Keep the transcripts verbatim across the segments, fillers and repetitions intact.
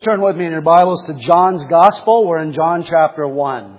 Turn with me in your Bibles to John's Gospel. We're in John chapter one.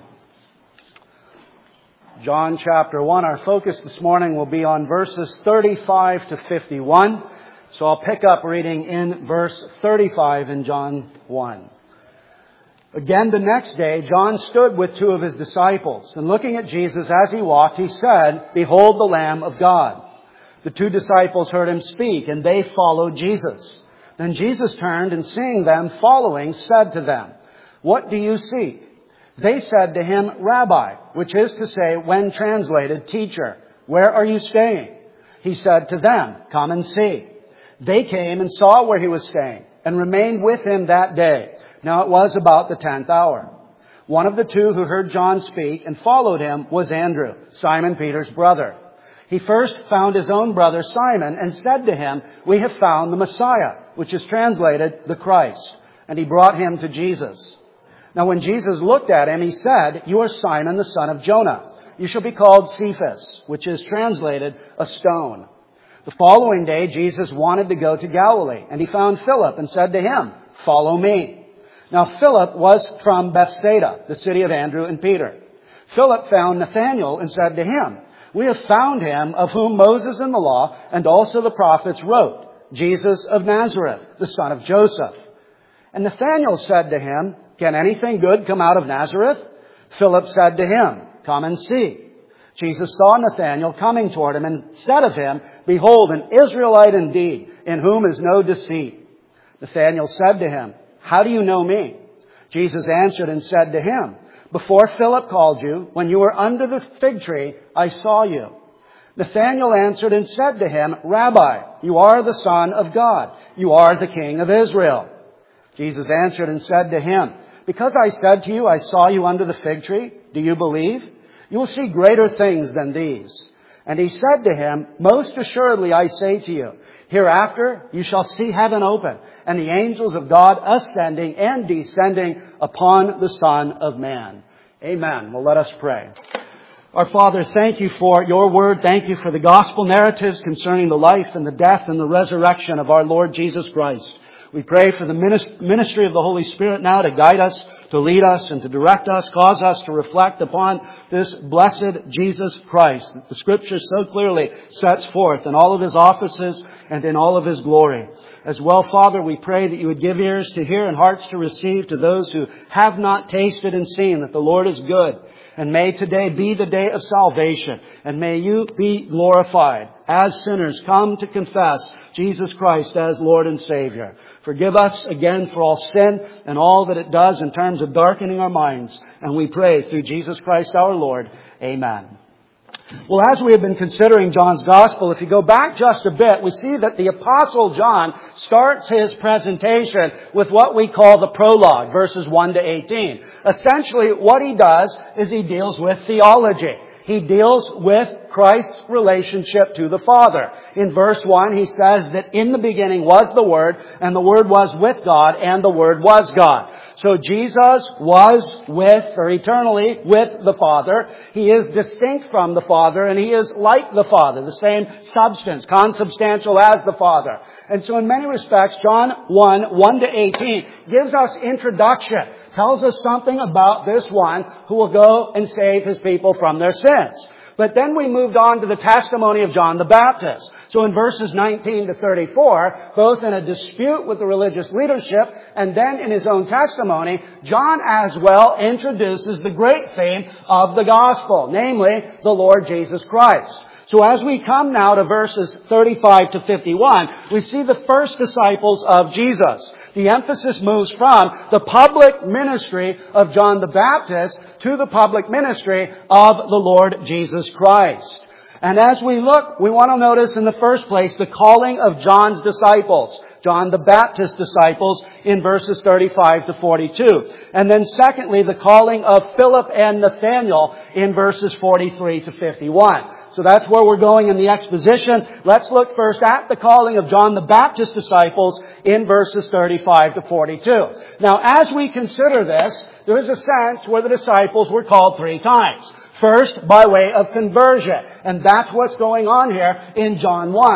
John chapter one. Our focus this morning will be on verses thirty-five to fifty-one. So I'll pick up reading in verse thirty-five in John one. Again, the next day, John stood with two of his disciples, and looking at Jesus as he walked, he said, "Behold the Lamb of God." The two disciples heard him speak, and they followed Jesus. Then Jesus turned, and seeing them following, said to them, "What do you seek?" They said to him, "Rabbi," which is to say, when translated, teacher, "where are you staying?" He said to them, "Come and see." They came and saw where he was staying, and remained with him that day. Now it was about the tenth hour. One of the two who heard John speak and followed him was Andrew, Simon Peter's brother. He first found his own brother Simon and said to him, "We have found the Messiah," which is translated, the Christ. And he brought him to Jesus. Now when Jesus looked at him, he said, "You are Simon, the son of Jonah. You shall be called Cephas," which is translated, a stone. The following day, Jesus wanted to go to Galilee, and he found Philip and said to him, "Follow me." Now Philip was from Bethsaida, the city of Andrew and Peter. Philip found Nathanael and said to him, "We have found him of whom Moses in the law and also the prophets wrote, Jesus of Nazareth, the son of Joseph." And Nathanael said to him, "Can anything good come out of Nazareth?" Philip said to him, "Come and see." Jesus saw Nathanael coming toward him and said of him, "Behold, an Israelite indeed, in whom is no deceit." Nathanael said to him, "How do you know me?" Jesus answered and said to him, "Before Philip called you, when you were under the fig tree, I saw you." Nathanael answered and said to him, "Rabbi, you are the Son of God. You are the King of Israel." Jesus answered and said to him, "Because I said to you, I saw you under the fig tree, do you believe? You will see greater things than these." And he said to him, "Most assuredly I say to you, hereafter you shall see heaven open, and the angels of God ascending and descending upon the Son of Man." Amen. Well, let us pray. Our Father, thank you for your word. Thank you for the gospel narratives concerning the life and the death and the resurrection of our Lord Jesus Christ. We pray for the ministry of the Holy Spirit now to guide us, to lead us, and to direct us, cause us to reflect upon this blessed Jesus Christ that the Scripture so clearly sets forth in all of His offices and in all of His glory. As well, Father, we pray that you would give ears to hear and hearts to receive to those who have not tasted and seen that the Lord is good. And may today be the day of salvation. And may you be glorified as sinners come to confess Jesus Christ as Lord and Savior. Forgive us again for all sin and all that it does in terms of darkening our minds. And we pray through Jesus Christ our Lord. Amen. Well, as we have been considering John's Gospel, if you go back just a bit, we see that the Apostle John starts his presentation with what we call the prologue, verses one to eighteen. Essentially, what he does is he deals with theology. He deals with Christ's relationship to the Father. In verse one, he says that in the beginning was the Word, and the Word was with God, and the Word was God. So Jesus was with, or eternally with the Father. He is distinct from the Father, and He is like the Father, the same substance, consubstantial as the Father. And so in many respects, John one, one to eighteen gives us introduction, tells us something about this one who will go and save His people from their sins. But then we moved on to the testimony of John the Baptist. So in verses nineteen to thirty-four, both in a dispute with the religious leadership and then in his own testimony, John as well introduces the great theme of the gospel, namely the Lord Jesus Christ. So as we come now to verses thirty-five to fifty-one, we see the first disciples of Jesus. The emphasis moves from the public ministry of John the Baptist to the public ministry of the Lord Jesus Christ. And as we look, we want to notice in the first place the calling of John's disciples, John the Baptist's disciples, in verses thirty-five to forty-two. And then secondly, the calling of Philip and Nathanael in verses forty-three to fifty-one. So that's where we're going in the exposition. Let's look first at the calling of John the Baptist's disciples in verses thirty-five to forty-two. Now, as we consider this, there is a sense where the disciples were called three times. First, by way of conversion. And that's what's going on here in John one.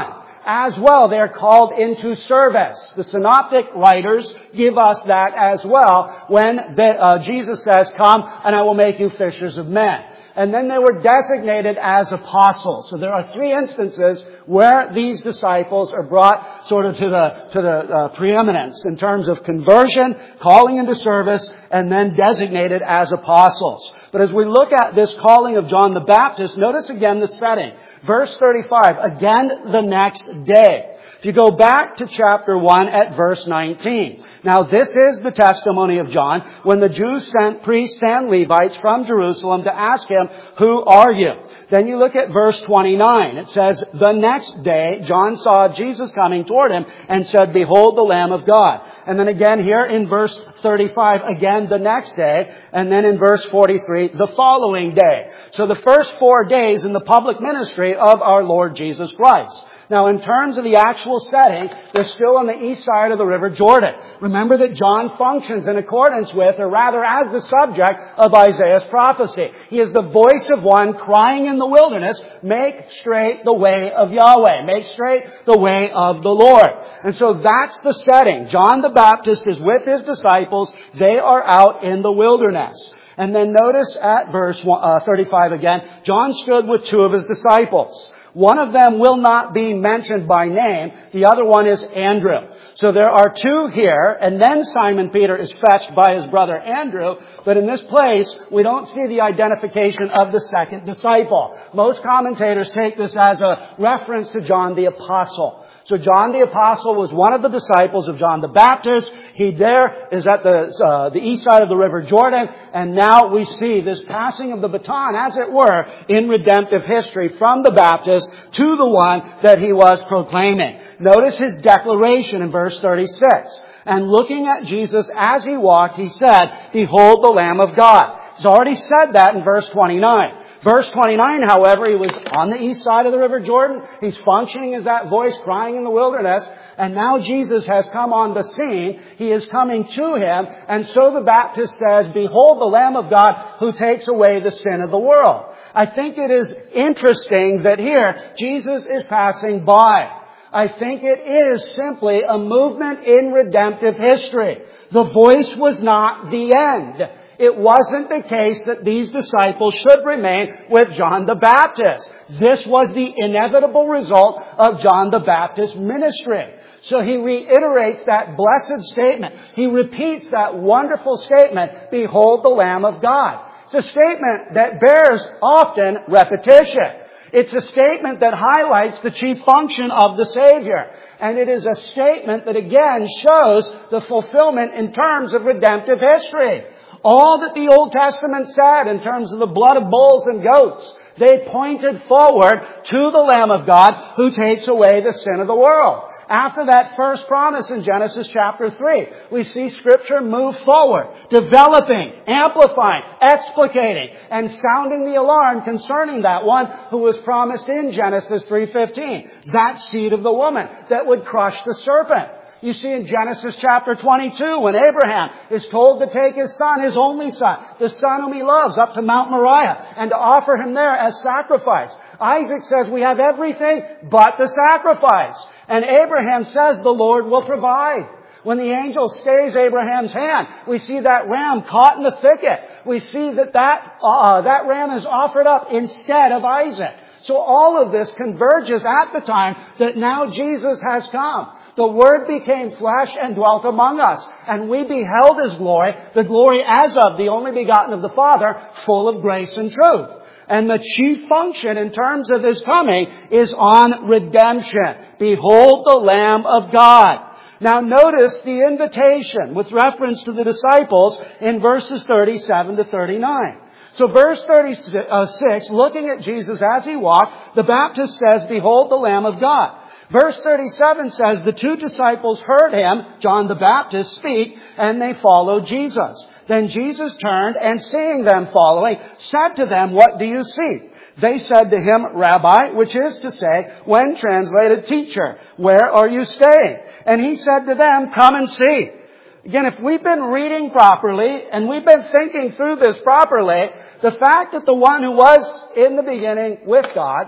as well. They're called into service. The synoptic writers give us that as well when the, uh, Jesus says, come and I will make you fishers of men. And then they were designated as apostles. So there are three instances where these disciples are brought sort of to the, to the uh, preeminence in terms of conversion, calling into service, and then designated as apostles. But as we look at this calling of John the Baptist, notice again the setting. Verse thirty-five, again the next day. If you go back to chapter one at verse nineteen. Now this is the testimony of John when the Jews sent priests and Levites from Jerusalem to ask him, who are you? Then you look at verse twenty-nine. It says, the next day John saw Jesus coming toward him and said, behold the Lamb of God. And then again here in verse thirty-five, again the next day. And then in verse forty-three, the following day. So the first four days in the public ministry of our Lord Jesus Christ. Now, in terms of the actual setting, they're still on the east side of the River Jordan. Remember that John functions in accordance with, or rather as the subject of Isaiah's prophecy. He is the voice of one crying in the wilderness, make straight the way of Yahweh. Make straight the way of the Lord. And so that's the setting. John the Baptist is with his disciples. They are out in the wilderness. And then notice at verse thirty-five again, John stood with two of his disciples. One of them will not be mentioned by name. The other one is Andrew. So there are two here, and then Simon Peter is fetched by his brother Andrew. But in this place, we don't see the identification of the second disciple. Most commentators take this as a reference to John the Apostle. So John the Apostle was one of the disciples of John the Baptist. He there is at the uh, the east side of the River Jordan. And now we see this passing of the baton, as it were, in redemptive history from the Baptist to the one that he was proclaiming. Notice his declaration in verse thirty-six. And looking at Jesus as he walked, he said, behold the Lamb of God. He's already said that in verse twenty-nine. Verse twenty-nine, however, he was on the east side of the River Jordan. He's functioning as that voice crying in the wilderness. And now Jesus has come on the scene. He is coming to him. And so the Baptist says, behold the Lamb of God who takes away the sin of the world. I think it is interesting that here Jesus is passing by. I think it is simply a movement in redemptive history. The voice was not the end. It wasn't the case that these disciples should remain with John the Baptist. This was the inevitable result of John the Baptist's ministry. So he reiterates that blessed statement. He repeats that wonderful statement, behold the Lamb of God. It's a statement that bears often repetition. It's a statement that highlights the chief function of the Savior. And it is a statement that again shows the fulfillment in terms of redemptive history. All that the Old Testament said in terms of the blood of bulls and goats, they pointed forward to the Lamb of God who takes away the sin of the world. After that first promise in Genesis chapter three, we see Scripture move forward, developing, amplifying, explicating, and sounding the alarm concerning that one who was promised in Genesis three fifteen, that seed of the woman that would crush the serpent. You see in Genesis chapter twenty-two, when Abraham is told to take his son, his only son, the son whom he loves, up to Mount Moriah and to offer him there as sacrifice. Isaac says, we have everything but the sacrifice. And Abraham says, the Lord will provide. When the angel stays Abraham's hand, we see that ram caught in the thicket. We see that that, uh, that ram is offered up instead of Isaac. So all of this converges at the time that now Jesus has come. The Word became flesh and dwelt among us, and we beheld His glory, the glory as of the only begotten of the Father, full of grace and truth. And the chief function in terms of His coming is on redemption. Behold the Lamb of God. Now notice the invitation with reference to the disciples in verses thirty-seven to thirty-nine. So verse thirty-six, looking at Jesus as He walked, the Baptist says, behold the Lamb of God. Verse thirty-seven says, the two disciples heard him, John the Baptist, speak, and they followed Jesus. Then Jesus turned, and seeing them following, said to them, what do you seek? They said to him, Rabbi, which is to say, when translated, teacher, where are you staying? And he said to them, come and see. Again, if we've been reading properly, and we've been thinking through this properly, the fact that the one who was in the beginning with God,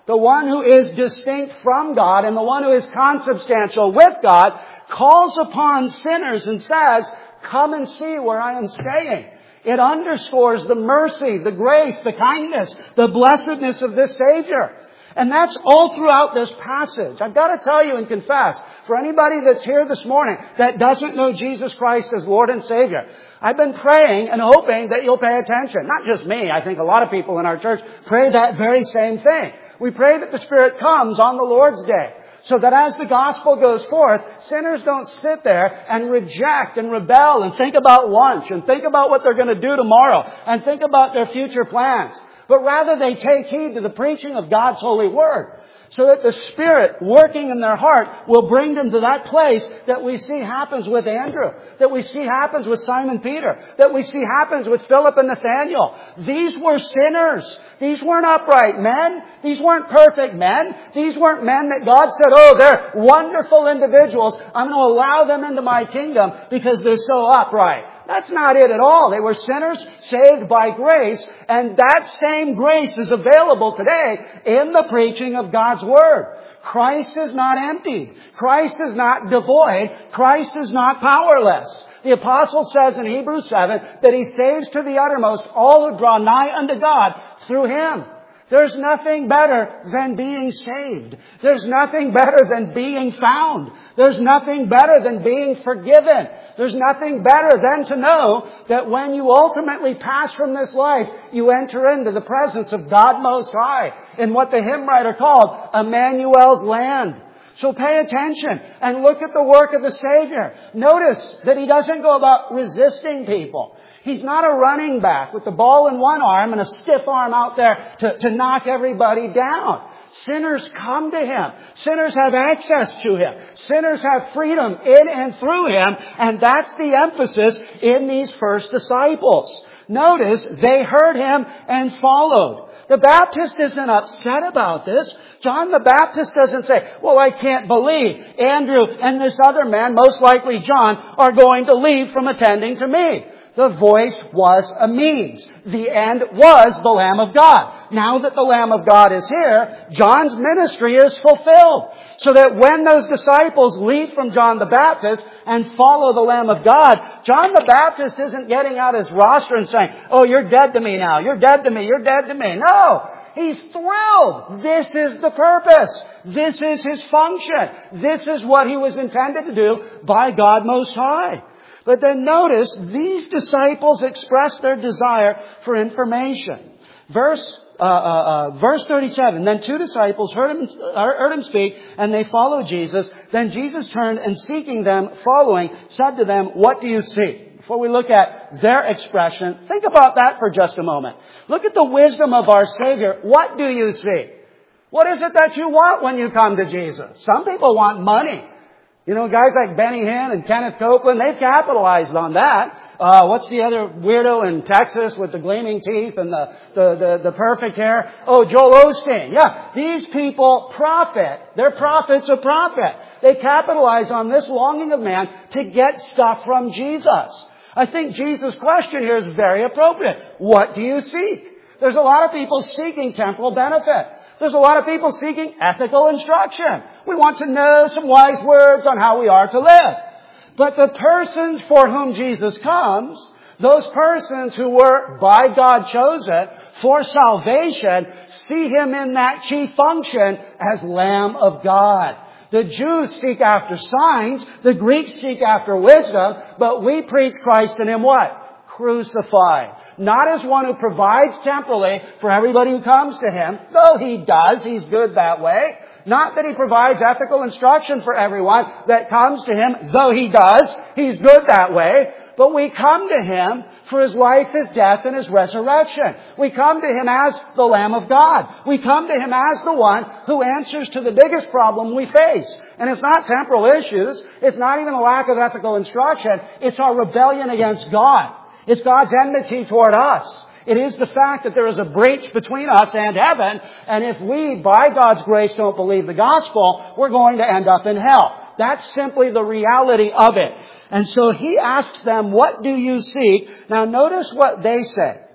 the one who is distinct from God and the one who is consubstantial with God, calls upon sinners and says, come and see where I am staying. It underscores the mercy, the grace, the kindness, the blessedness of this Savior. And that's all throughout this passage. I've got to tell you and confess, for anybody that's here this morning that doesn't know Jesus Christ as Lord and Savior, I've been praying and hoping that you'll pay attention. Not just me. I think a lot of people in our church pray that very same thing. We pray that the Spirit comes on the Lord's Day, so that as the gospel goes forth, sinners don't sit there and reject and rebel and think about lunch and think about what they're going to do tomorrow and think about their future plans. But rather they take heed to the preaching of God's holy word, so that the Spirit working in their heart will bring them to that place that we see happens with Andrew, that we see happens with Simon Peter, that we see happens with Philip and Nathaniel. These were sinners. These weren't upright men. These weren't perfect men. These weren't men that God said, oh, they're wonderful individuals. I'm going to allow them into my kingdom because they're so upright. That's not it at all. They were sinners saved by grace, and that same grace is available today in the preaching of God's Word. Christ is not empty. Christ is not devoid. Christ is not powerless. The apostle says in Hebrews seven that He saves to the uttermost all who draw nigh unto God through Him. There's nothing better than being saved. There's nothing better than being found. There's nothing better than being forgiven. There's nothing better than to know that when you ultimately pass from this life, you enter into the presence of God Most High in what the hymn writer called Emmanuel's land. So pay attention and look at the work of the Savior. Notice that He doesn't go about resisting people. He's not a running back with the ball in one arm and a stiff arm out there to, to knock everybody down. Sinners come to Him. Sinners have access to Him. Sinners have freedom in and through Him. And that's the emphasis in these first disciples. Notice they heard Him and followed. The Baptist isn't upset about this. John the Baptist doesn't say, well, I can't believe Andrew and this other man, most likely John, are going to leave from attending to me. The voice was a means. The end was the Lamb of God. Now that the Lamb of God is here, John's ministry is fulfilled. So that when those disciples leave from John the Baptist and follow the Lamb of God, John the Baptist isn't getting out his roster and saying, oh, you're dead to me now. You're dead to me. You're dead to me. No. He's thrilled. This is the purpose. This is His function. This is what He was intended to do by God Most High. But then notice, these disciples express their desire for information. Verse uh, uh, uh, verse thirty-seven, then two disciples heard him, heard him speak, and they followed Jesus. Then Jesus turned and seeking them, following, said to them, what do you seek? Before we look at their expression, think about that for just a moment. Look at the wisdom of our Savior. What do you seek? What is it that you want when you come to Jesus? Some people want money. You know, guys like Benny Hinn and Kenneth Copeland, they've capitalized on that. Uh, what's the other weirdo in Texas with the gleaming teeth and the, the, the, the perfect hair? Oh, Joel Osteen. Yeah, these people profit. They're prophets of profit. They capitalize on this longing of man to get stuff from Jesus. I think Jesus' question here is very appropriate. What do you seek? There's a lot of people seeking temporal benefit. There's a lot of people seeking ethical instruction. We want to know some wise words on how we are to live. But the persons for whom Jesus comes, those persons who were by God chosen for salvation, see Him in that chief function as Lamb of God. The Jews seek after signs. The Greeks seek after wisdom. But we preach Christ in Him what? Crucified. Not as one who provides temporally for everybody who comes to Him, though He does. He's good that way. Not that He provides ethical instruction for everyone that comes to Him, though He does. He's good that way. But we come to Him for His life, His death, and His resurrection. We come to Him as the Lamb of God. We come to Him as the one who answers to the biggest problem we face. And it's not temporal issues. It's not even a lack of ethical instruction. It's our rebellion against God. It's God's enmity toward us. It is the fact that there is a breach between us and heaven, and if we, by God's grace, don't believe the gospel, we're going to end up in hell. That's simply the reality of it. And so He asks them, what do you seek? Now notice what they say.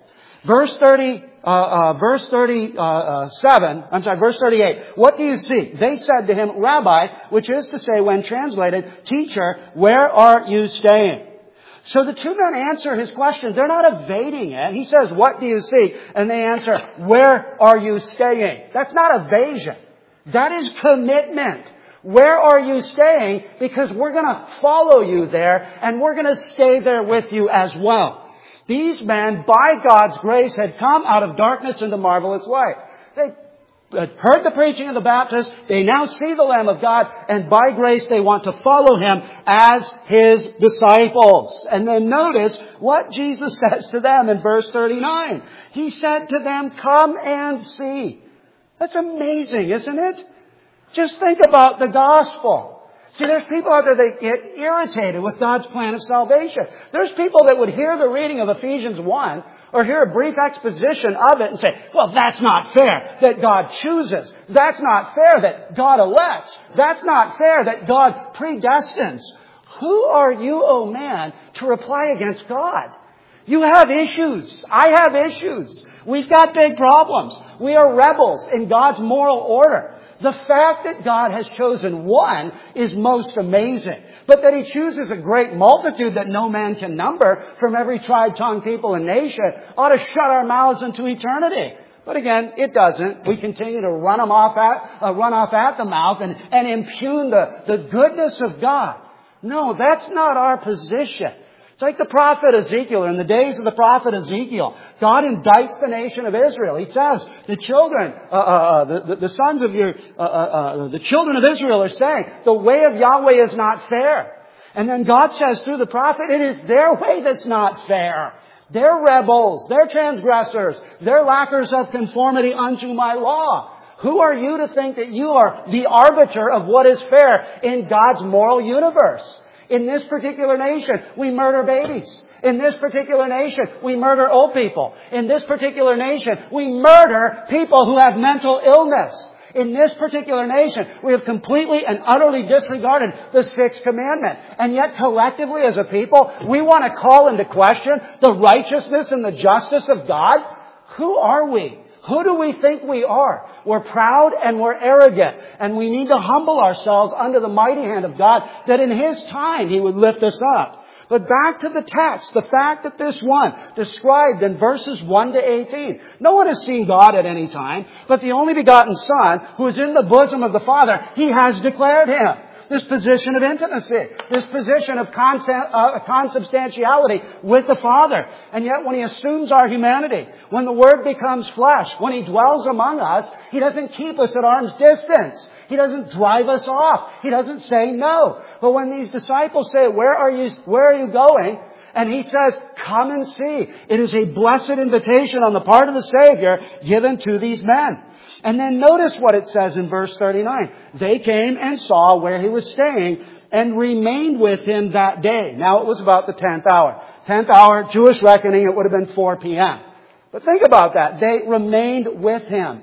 Verse thirty, uh, uh, verse thirty-seven, I'm sorry, verse thirty-eight. What do you seek? They said to him, Rabbi, which is to say, when translated, Teacher, where are you staying? So the two men answer his question. They're not evading it. He says, what do you seek? And they answer, where are you staying? That's not evasion. That is commitment. Where are you staying? Because we're going to follow you there, and we're going to stay there with you as well. These men, by God's grace, had come out of darkness into marvelous light. They had heard the preaching of the Baptist. They now see the Lamb of God, and by grace they want to follow Him as His disciples. And then notice what Jesus says to them in verse thirty-nine. He said to them, come and see. That's amazing, isn't it? Just think about the gospel. See, there's people out there that get irritated with God's plan of salvation. There's people that would hear the reading of Ephesians one or hear a brief exposition of it and say, well, that's not fair that God chooses. That's not fair that God elects. That's not fair that God predestines. Who are you, oh man, to reply against God? You have issues. I have issues. We've got big problems. We are rebels in God's moral order. The fact that God has chosen one is most amazing. But that He chooses a great multitude that no man can number from every tribe, tongue, people, and nation ought to shut our mouths into eternity. But again, it doesn't. We continue to run them off at, uh, run off at the mouth and, and impugn the, the goodness of God. No, that's not our position. It's like the prophet Ezekiel, or in the days of the prophet Ezekiel. God indicts the nation of Israel. He says, the children, uh, uh, the, the, the sons of your, uh, uh, uh, the children of Israel are saying, the way of Yahweh is not fair. And then God says through the prophet, it is their way that's not fair. They're rebels. They're transgressors. They're lackers of conformity unto my law. Who are you to think that you are the arbiter of what is fair in God's moral universe? In this particular nation, we murder babies. In this particular nation, we murder old people. In this particular nation, we murder people who have mental illness. In this particular nation, we have completely and utterly disregarded the Sixth Commandment. And yet collectively as a people, we want to call into question the righteousness and the justice of God. Who are we? Who do we think we are? We're proud and we're arrogant. And we need to humble ourselves under the mighty hand of God that in His time He would lift us up. But back to the text, the fact that this one described in verses one to eighteen. No one has seen God at any time, but the only begotten Son who is in the bosom of the Father, He has declared Him. This position of intimacy, this position of consubstantiality with the Father. And yet when He assumes our humanity, when the Word becomes flesh, when He dwells among us, He doesn't keep us at arm's distance. He doesn't drive us off. He doesn't say no. But when these disciples say, where are you, where are you going? And He says, come and see. It is a blessed invitation on the part of the Savior given to these men. And then notice what it says in verse thirty-nine. They came and saw where He was staying and remained with Him that day. Now it was about the tenth hour. tenth hour, Jewish reckoning, it would have been four p.m. But think about that. They remained with Him.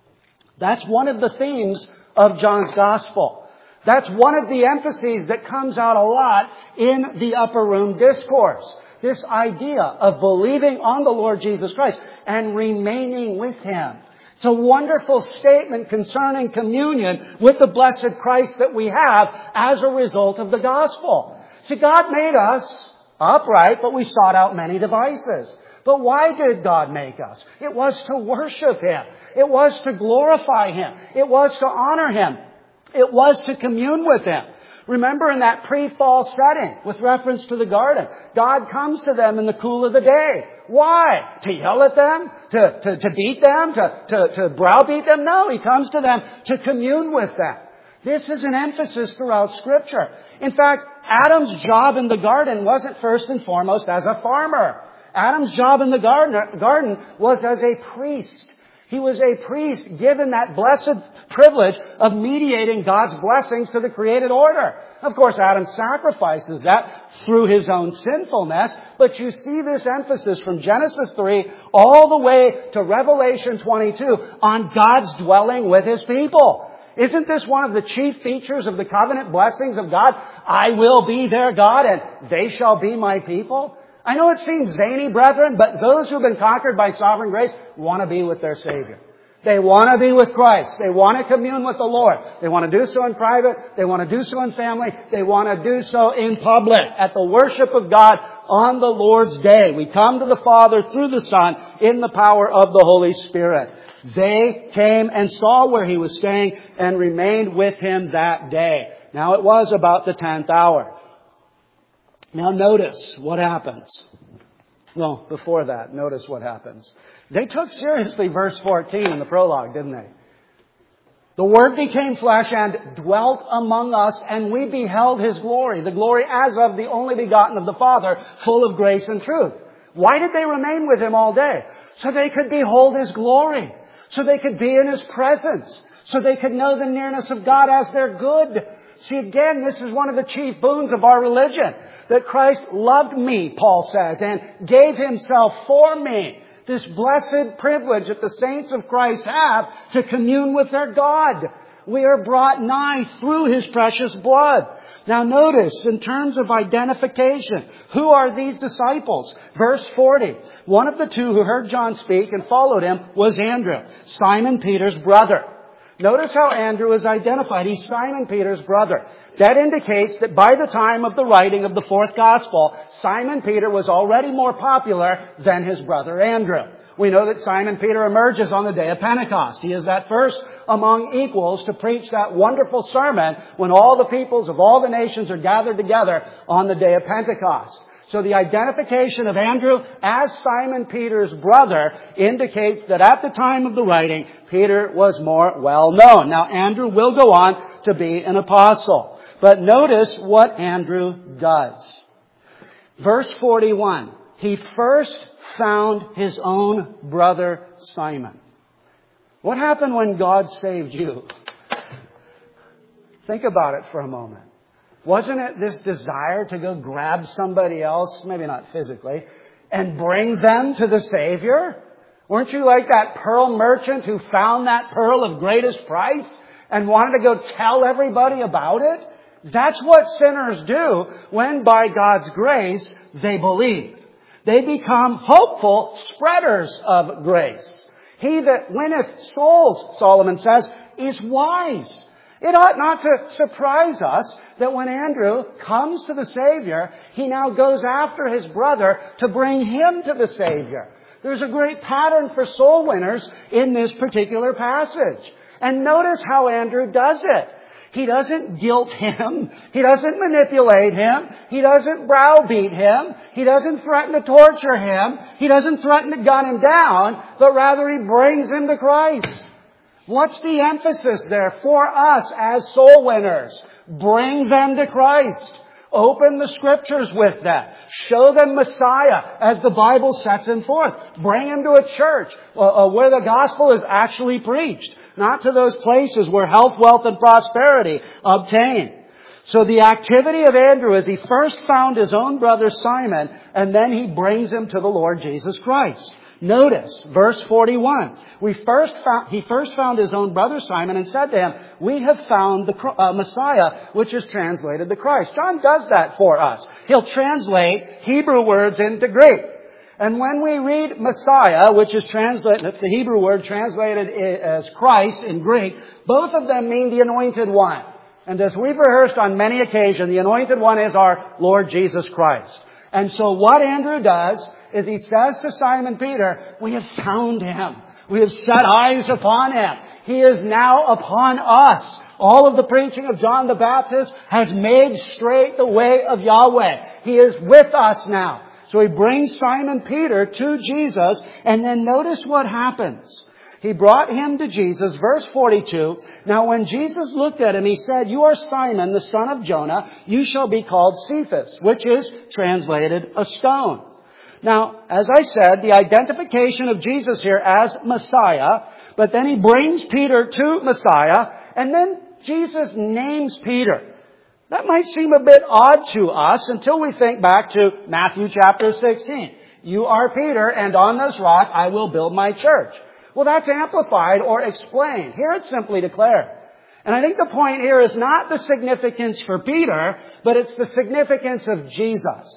That's one of the themes of John's Gospel. That's one of the emphases that comes out a lot in the upper room discourse. This idea of believing on the Lord Jesus Christ and remaining with Him. It's a wonderful statement concerning communion with the blessed Christ that we have as a result of the gospel. See, God made us upright, but we sought out many devices. But why did God make us? It was to worship Him. It was to glorify Him. It was to honor Him. It was to commune with Him. Remember in that pre-fall setting with reference to the garden, God comes to them in the cool of the day. Why? To yell at them? To, to, to beat them? To, to, to browbeat them? No, He comes to them to commune with them. This is an emphasis throughout Scripture. In fact, Adam's job in the garden wasn't first and foremost as a farmer. Adam's job in the garden, garden was as a priest. He was a priest given that blessed privilege of mediating God's blessings to the created order. Of course, Adam sacrifices that through his own sinfulness, but you see this emphasis from Genesis three all the way to Revelation twenty-two on God's dwelling with His people. Isn't this one of the chief features of the covenant blessings of God? I will be their God and they shall be my people. I know it seems zany, brethren, but those who have been conquered by sovereign grace want to be with their Savior. They want to be with Christ. They want to commune with the Lord. They want to do so in private. They want to do so in family. They want to do so in public at the worship of God on the Lord's day. We come to the Father through the Son in the power of the Holy Spirit. They came and saw where He was staying and remained with Him that day. Now it was about the tenth hour. Now notice what happens. Well, before that, notice what happens. They took seriously verse fourteen in the prologue, didn't they? The Word became flesh and dwelt among us, and we beheld His glory, the glory as of the only begotten of the Father, full of grace and truth. Why did they remain with Him all day? So they could behold His glory. So they could be in His presence. So they could know the nearness of God as their good. See, again, this is one of the chief boons of our religion. That Christ loved me, Paul says, and gave Himself for me. This blessed privilege that the saints of Christ have to commune with their God. We are brought nigh through His precious blood. Now notice, in terms of identification, who are these disciples? Verse forty. One of the two who heard John speak and followed him was Andrew, Simon Peter's brother. Notice how Andrew is identified. He's Simon Peter's brother. That indicates that by the time of the writing of the fourth gospel, Simon Peter was already more popular than his brother Andrew. We know that Simon Peter emerges on the day of Pentecost. He is that first among equals to preach that wonderful sermon when all the peoples of all the nations are gathered together on the day of Pentecost. So the identification of Andrew as Simon Peter's brother indicates that at the time of the writing, Peter was more well known. Now, Andrew will go on to be an apostle. But notice what Andrew does. Verse forty-one. He first found his own brother Simon. What happened when God saved you? Think about it for a moment. Wasn't it this desire to go grab somebody else, maybe not physically, and bring them to the Savior? Weren't you like that pearl merchant who found that pearl of greatest price and wanted to go tell everybody about it? That's what sinners do when by God's grace they believe. They become hopeful spreaders of grace. He that winneth souls, Solomon says, is wise. It ought not to surprise us that when Andrew comes to the Savior, he now goes after his brother to bring him to the Savior. There's a great pattern for soul winners in this particular passage. And notice how Andrew does it. He doesn't guilt him. He doesn't manipulate him. He doesn't browbeat him. He doesn't threaten to torture him. He doesn't threaten to gun him down, but rather he brings him to Christ. What's the emphasis there for us as soul winners? Bring them to Christ. Open the Scriptures with them. Show them Messiah as the Bible sets him forth. Bring him to a church uh, where the gospel is actually preached. Not to those places where health, wealth, and prosperity obtain. So the activity of Andrew is he first found his own brother Simon, and then he brings him to the Lord Jesus Christ. Notice, verse forty-one. We first found, he first found his own brother Simon and said to him, "We have found the uh, Messiah," which is translated the Christ. John does that for us. He'll translate Hebrew words into Greek. And when we read Messiah, which is translated, that's the Hebrew word translated as Christ in Greek, both of them mean the anointed one. And as we've rehearsed on many occasions, the anointed one is our Lord Jesus Christ. And so what Andrew does is he says to Simon Peter, "We have found him. We have set eyes upon him. He is now upon us." All of the preaching of John the Baptist has made straight the way of Yahweh. He is with us now. So he brings Simon Peter to Jesus, and then notice what happens. He brought him to Jesus, verse forty-two. "Now when Jesus looked at him, he said, 'You are Simon, the son of Jonah. You shall be called Cephas,' which is translated a stone." Now, as I said, the identification of Jesus here as Messiah, but then he brings Peter to Messiah, and then Jesus names Peter. That might seem a bit odd to us until we think back to Matthew chapter sixteen. "You are Peter, and on this rock I will build my church." Well, that's amplified or explained. Here it's simply declared. And I think the point here is not the significance for Peter, but it's the significance of Jesus.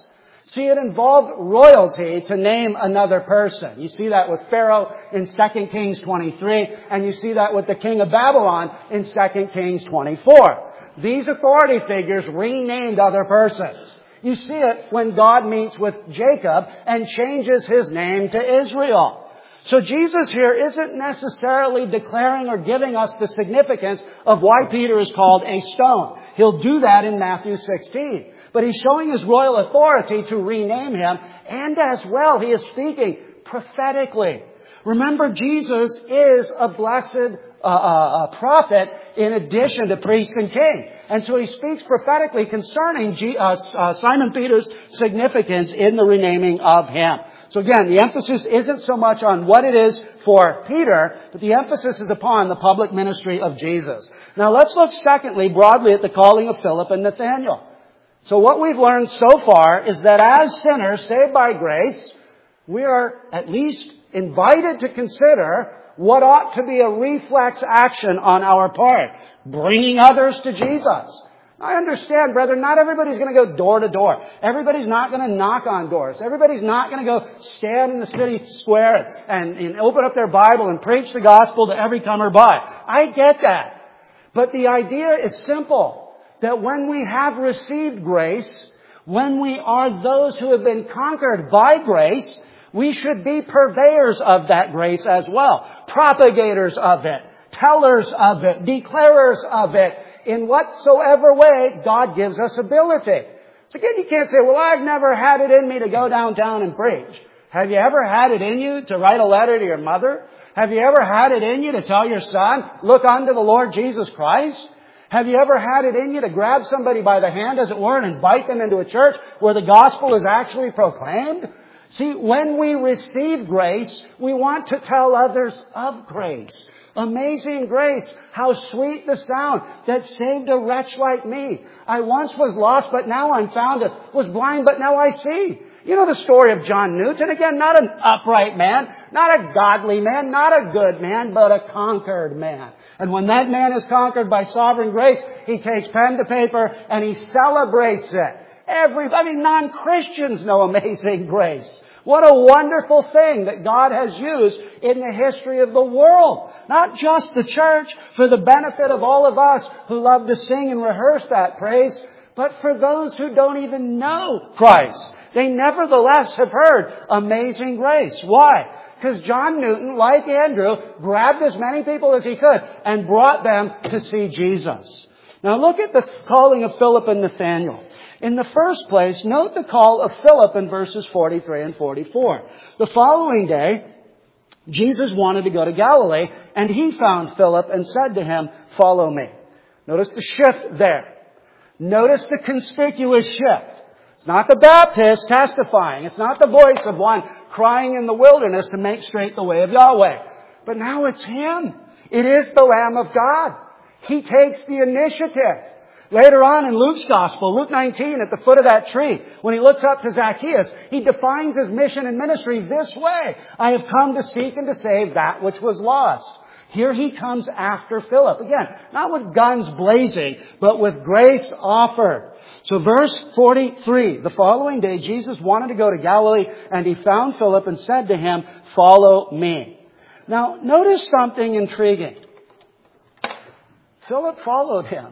See, it involved royalty to name another person. You see that with Pharaoh in Second Kings twenty-three, and you see that with the king of Babylon in Second Kings twenty-four. These authority figures renamed other persons. You see it when God meets with Jacob and changes his name to Israel. So Jesus here isn't necessarily declaring or giving us the significance of why Peter is called a stone. He'll do that in Matthew sixteen. But he's showing his royal authority to rename him, and as well he is speaking prophetically. Remember, Jesus is a blessed uh, uh, prophet in addition to priest and king. And so he speaks prophetically concerning G, uh, uh, Simon Peter's significance in the renaming of him. So again, the emphasis isn't so much on what it is for Peter, but the emphasis is upon the public ministry of Jesus. Now let's look secondly broadly at the calling of Philip and Nathanael. So what we've learned so far is that as sinners saved by grace, we are at least invited to consider what ought to be a reflex action on our part, bringing others to Jesus. I understand, brethren, not everybody's going to go door to door. Everybody's not going to knock on doors. Everybody's not going to go stand in the city square and, and open up their Bible and preach the gospel to every comer by. I get that. But the idea is simple. That when we have received grace, when we are those who have been conquered by grace, we should be purveyors of that grace as well. Propagators of it. Tellers of it. Declarers of it. In whatsoever way God gives us ability. So again, you can't say, well, I've never had it in me to go downtown and preach. Have you ever had it in you to write a letter to your mother? Have you ever had it in you to tell your son, look unto the Lord Jesus Christ? Have you ever had it in you to grab somebody by the hand, as it were, and invite them into a church where the gospel is actually proclaimed? See, when we receive grace, we want to tell others of grace. Amazing grace. How sweet the sound that saved a wretch like me. I once was lost, but now I'm found. Was blind, but now I see. You know the story of John Newton. Again, not an upright man, not a godly man, not a good man, but a conquered man. And when that man is conquered by sovereign grace, he takes pen to paper and he celebrates it. Every, I mean, non-Christians know amazing grace. What a wonderful thing that God has used in the history of the world. Not just the church, for the benefit of all of us who love to sing and rehearse that praise, but for those who don't even know Christ. They nevertheless have heard amazing grace. Why? Because John Newton, like Andrew, grabbed as many people as he could and brought them to see Jesus. Now look at the calling of Philip and Nathanael. In the first place, note the call of Philip in verses forty-three and forty-four. The following day, Jesus wanted to go to Galilee, and he found Philip and said to him, follow me. Notice the shift there. Notice the conspicuous shift. It's not the Baptist testifying. It's not the voice of one crying in the wilderness to make straight the way of Yahweh. But now it's him. It is the Lamb of God. He takes the initiative. Later on in Luke's Gospel, Luke nineteen, at the foot of that tree, when he looks up to Zacchaeus, he defines his mission and ministry this way. I have come to seek and to save that which was lost. Here he comes after Philip. Again, not with guns blazing, but with grace offered. So verse forty-three, the following day Jesus wanted to go to Galilee, and he found Philip and said to him, follow me. Now, notice something intriguing. Philip followed him.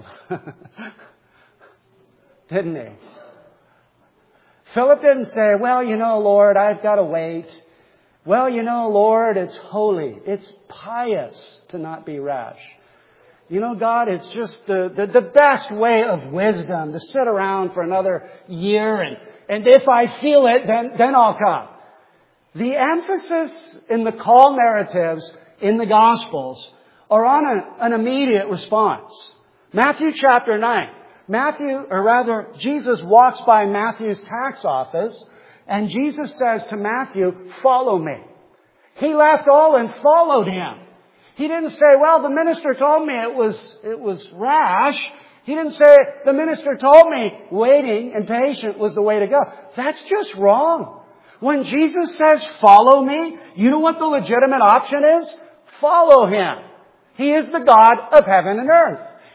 Didn't he? Philip didn't say, well, you know, Lord, I've got to wait. Well, you know, Lord, it's holy. It's pious to not be rash. You know, God, it's just the, the, the best way of wisdom to sit around for another year. And, and if I feel it, then, then I'll come. The emphasis in the call narratives in the Gospels are on a, an immediate response. Matthew chapter nine. Matthew, or rather, Jesus walks by Matthew's tax office, and Jesus says to Matthew, follow me. He left all and followed him. He didn't say, well, the minister told me it was, it was rash. He didn't say, the minister told me waiting and patient was the way to go. That's just wrong. When Jesus says, follow me, you know what the legitimate option is? Follow him. He is the God of heaven and earth.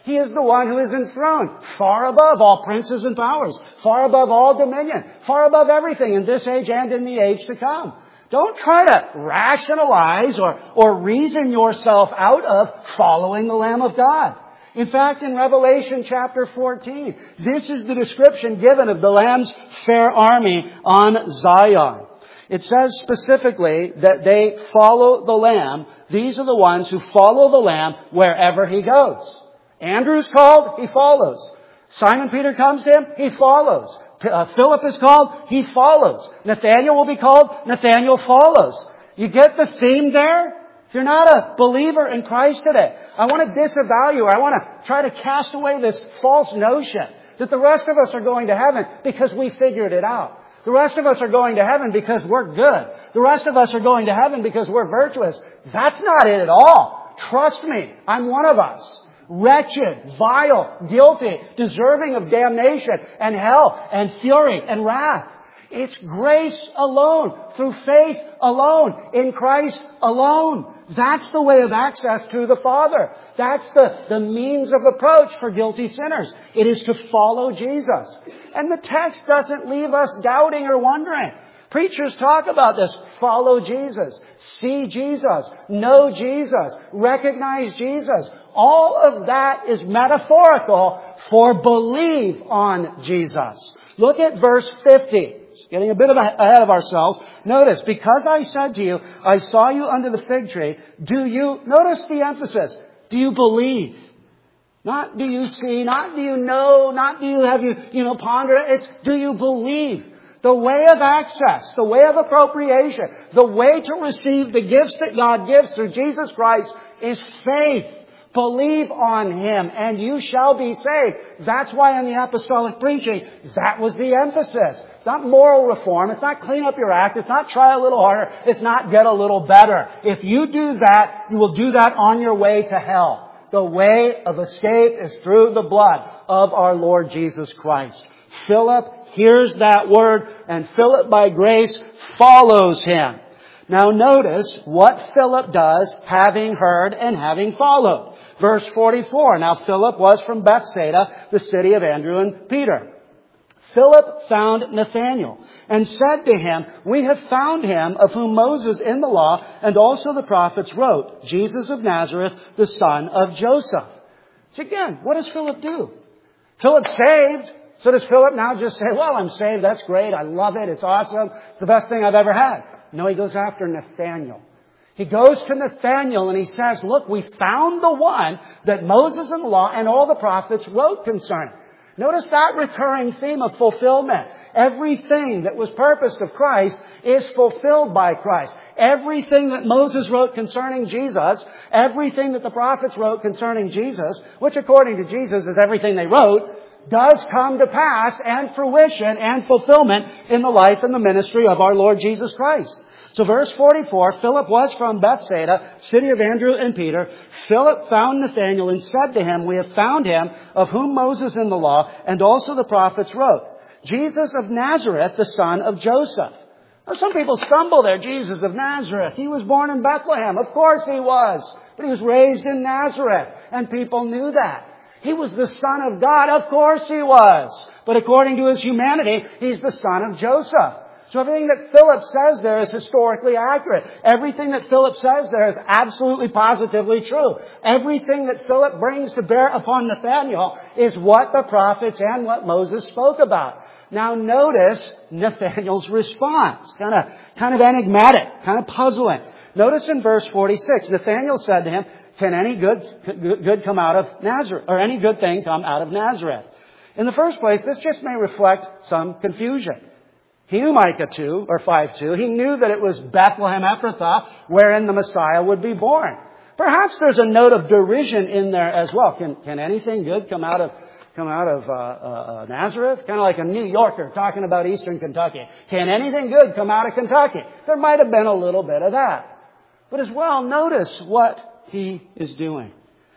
He is the one who is enthroned, far above all princes and powers, far above all dominion, far above everything in this age and in the age to come. Don't try to rationalize or, or reason yourself out of following the Lamb of God. In fact, in Revelation chapter fourteen, this is the description given of the Lamb's fair army on Zion. It says specifically that they follow the Lamb. These are the ones who follow the Lamb wherever He goes. Andrew's called, he follows. Simon Peter comes to Him, he follows. Uh, Philip is called, he follows. Nathanael will be called, Nathanael follows. You get the theme there? If you're not a believer in Christ today, I want to disavow you. I want to try to cast away this false notion that the rest of us are going to heaven because we figured it out. The rest of us are going to heaven because we're good. The rest of us are going to heaven because we're virtuous. That's not it at all. Trust me, I'm one of us. Wretched, vile, guilty, deserving of damnation and hell and fury and wrath. It's grace alone, through faith alone, in Christ alone. That's the way of access to the Father. That's the, the means of approach for guilty sinners. It is to follow Jesus. And the text doesn't leave us doubting or wondering. Preachers talk about this. Follow Jesus. See Jesus. Know Jesus. Recognize Jesus. All of that is metaphorical for believe on Jesus. Look at verse fifty. Getting a bit ahead of ourselves. Notice, because I said to you, I saw you under the fig tree, do you, notice the emphasis, do you believe? Not do you see, not do you know, not do you have you, you know, ponder it. It's do you believe? The way of access, the way of appropriation, the way to receive the gifts that God gives through Jesus Christ is faith. Believe on Him and you shall be saved. That's why in the apostolic preaching, that was the emphasis. It's not moral reform. It's not clean up your act. It's not try a little harder. It's not get a little better. If you do that, you will do that on your way to hell. The way of escape is through the blood of our Lord Jesus Christ. Philip hears that word and Philip by grace follows Him. Now notice what Philip does having heard and having followed. Verse forty-four, now Philip was from Bethsaida, the city of Andrew and Peter. Philip found Nathanael and said to him, we have found him of whom Moses in the law and also the prophets wrote, Jesus of Nazareth, the son of Joseph. So again, what does Philip do? Philip's saved. So does Philip now just say, well, I'm saved. That's great. I love it. It's awesome. It's the best thing I've ever had. No, he goes after Nathanael. He goes to Nathanael and he says, look, we found the one that Moses in the law and all the prophets wrote concerning. Notice that recurring theme of fulfillment. Everything that was purposed of Christ is fulfilled by Christ. Everything that Moses wrote concerning Jesus, everything that the prophets wrote concerning Jesus, which according to Jesus is everything they wrote, does come to pass and fruition and fulfillment in the life and the ministry of our Lord Jesus Christ. So verse forty-four, Philip was from Bethsaida, city of Andrew and Peter. Philip found Nathanael and said to him, we have found him of whom Moses in the law and also the prophets wrote, Jesus of Nazareth, the son of Joseph. Now some people stumble there, Jesus of Nazareth. He was born in Bethlehem. Of course he was. But he was raised in Nazareth. And people knew that. He was the Son of God. Of course he was. But according to his humanity, he's the son of Joseph. So everything that Philip says there is historically accurate. Everything that Philip says there is absolutely positively true. Everything that Philip brings to bear upon Nathanael is what the prophets and what Moses spoke about. Now notice Nathanael's response. Kind of, kind of enigmatic, kind of puzzling. Notice in verse forty-six, Nathanael said to him, can any good, good come out of Nazareth, or any good thing come out of Nazareth? In the first place, this just may reflect some confusion. He knew Micah two, or five two. He knew that it was Bethlehem Ephrathah, wherein the Messiah would be born. Perhaps there's a note of derision in there as well. Can, can anything good come out of, come out of, uh, uh, uh Nazareth? Kind of like a New Yorker talking about Eastern Kentucky. Can anything good come out of Kentucky? There might have been a little bit of that. But as well, notice what he is doing.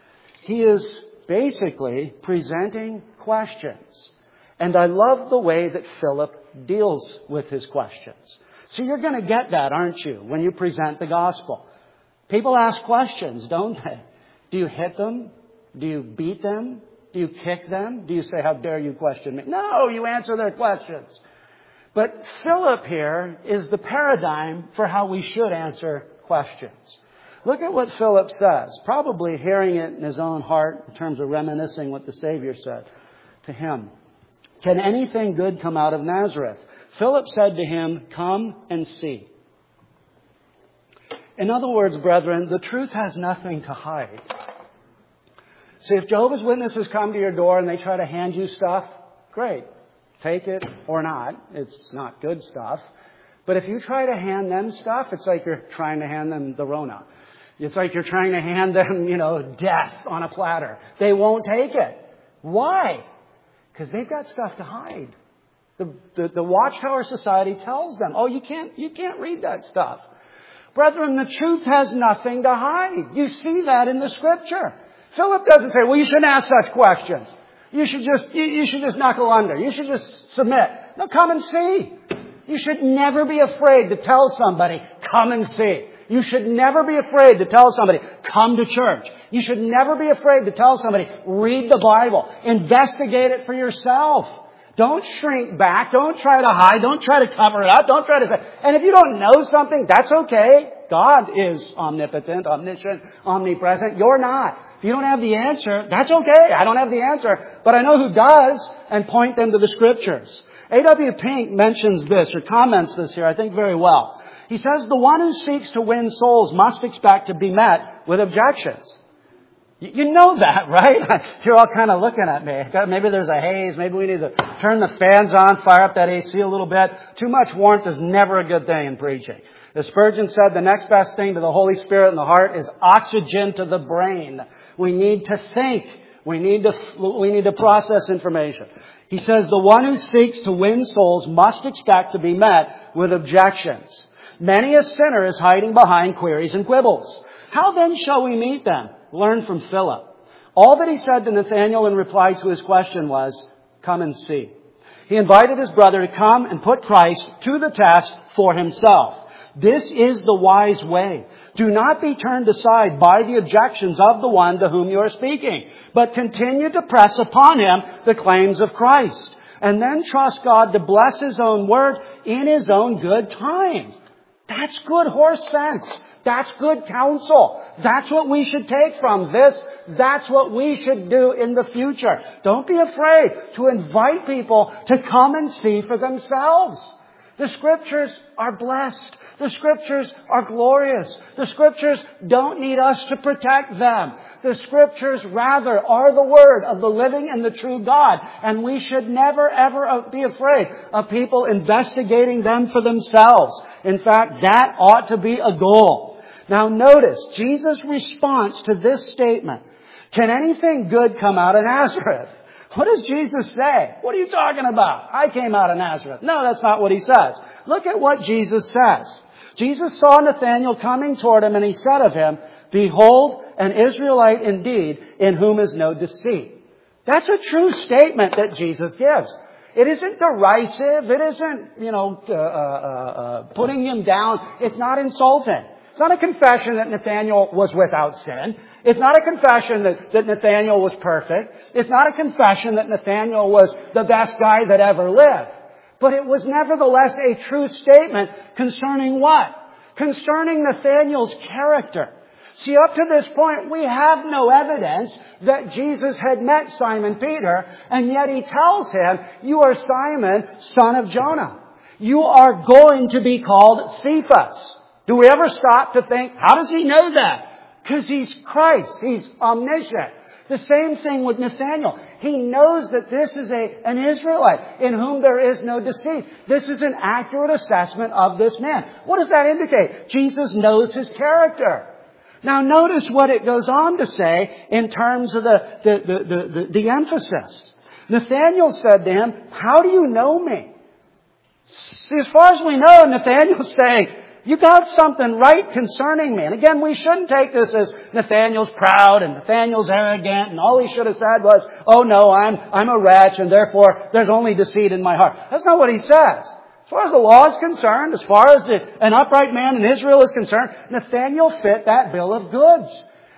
He is basically presenting questions. And I love the way that Philip deals with his questions. So you're going to get that, aren't you, when you present the gospel? People ask questions, don't they? Do you hit them? Do you beat them? Do you kick them? Do you say, how dare you question me? No, you answer their questions. But Philip here is the paradigm for how we should answer questions. Look at what Philip says, probably hearing it in his own heart in terms of reminiscing what the Savior said to him. Can anything good come out of Nazareth? Philip said to him, come and see. In other words, brethren, the truth has nothing to hide. See, if Jehovah's Witnesses come to your door and they try to hand you stuff, great. Take it or not. It's not good stuff. But if you try to hand them stuff, it's like you're trying to hand them the Rona. It's like you're trying to hand them, you know, death on a platter. They won't take it. Why? Because they've got stuff to hide. The, the, the Watchtower Society tells them, oh, you can't, you can't read that stuff. Brethren, the truth has nothing to hide. You see that in the Scripture. Philip doesn't say, well, you shouldn't ask such questions. You should just, you, you should just knuckle under. You should just submit. No, come and see. You should never be afraid to tell somebody, come and see. You should never be afraid to tell somebody, come to church. You should never be afraid to tell somebody, read the Bible. Investigate it for yourself. Don't shrink back. Don't try to hide. Don't try to cover it up. Don't try to say, and if you don't know something, that's okay. God is omnipotent, omniscient, omnipresent. You're not. If you don't have the answer, that's okay. I don't have the answer, but I know who does, and point them to the Scriptures. A W Pink mentions this, or comments this here, I think very well. He says, the one who seeks to win souls must expect to be met with objections. You know that, right? You're all kind of looking at me. Maybe there's a haze. Maybe we need to turn the fans on, fire up that A C a little bit. Too much warmth is never a good thing in preaching. As Spurgeon said, the next best thing to the Holy Spirit in the heart is oxygen to the brain. We need to think. We need to, we need to process information. He says, the one who seeks to win souls must expect to be met with objections. Many a sinner is hiding behind queries and quibbles. How then shall we meet them? Learn from Philip. All that he said to Nathanael in reply to his question was, come and see. He invited his brother to come and put Christ to the test for himself. This is the wise way. Do not be turned aside by the objections of the one to whom you are speaking, but continue to press upon him the claims of Christ, and then trust God to bless His own word in His own good time. That's good horse sense. That's good counsel. That's what we should take from this. That's what we should do in the future. Don't be afraid to invite people to come and see for themselves. The Scriptures are blessed. The Scriptures are glorious. The Scriptures don't need us to protect them. The Scriptures rather are the Word of the living and the true God. And we should never ever be afraid of people investigating them for themselves. In fact, that ought to be a goal. Now notice Jesus' response to this statement. Can anything good come out of Nazareth? What does Jesus say? What are you talking about? I came out of Nazareth. No, that's not what He says. Look at what Jesus says. Jesus saw Nathanael coming toward him, and He said of him, behold, an Israelite indeed, in whom is no deceit. That's a true statement that Jesus gives. It isn't derisive. It isn't, you know, uh, uh, uh, putting him down. It's not insulting. It's not a confession that Nathanael was without sin. It's not a confession that, that Nathanael was perfect. It's not a confession that Nathanael was the best guy that ever lived. But it was nevertheless a true statement concerning what? Concerning Nathanael's character. See, up to this point, we have no evidence that Jesus had met Simon Peter, and yet He tells him, you are Simon, son of Jonah. You are going to be called Cephas. Do we ever stop to think, how does He know that? Because He's Christ. He's omniscient. The same thing with Nathanael. He knows that this is a, an Israelite in whom there is no deceit. This is an accurate assessment of this man. What does that indicate? Jesus knows his character. Now notice what it goes on to say in terms of the, the, the, the, the, the emphasis. Nathanael said to him, how do you know me? See, as far as we know, Nathanael's saying, you got something right concerning me. And again, we shouldn't take this as Nathanael's proud and Nathanael's arrogant and all he should have said was, oh no, I'm, I'm a wretch and therefore there's only deceit in my heart. That's not what he says. As far as the law is concerned, as far as the, an upright man in Israel is concerned, Nathanael fit that bill of goods.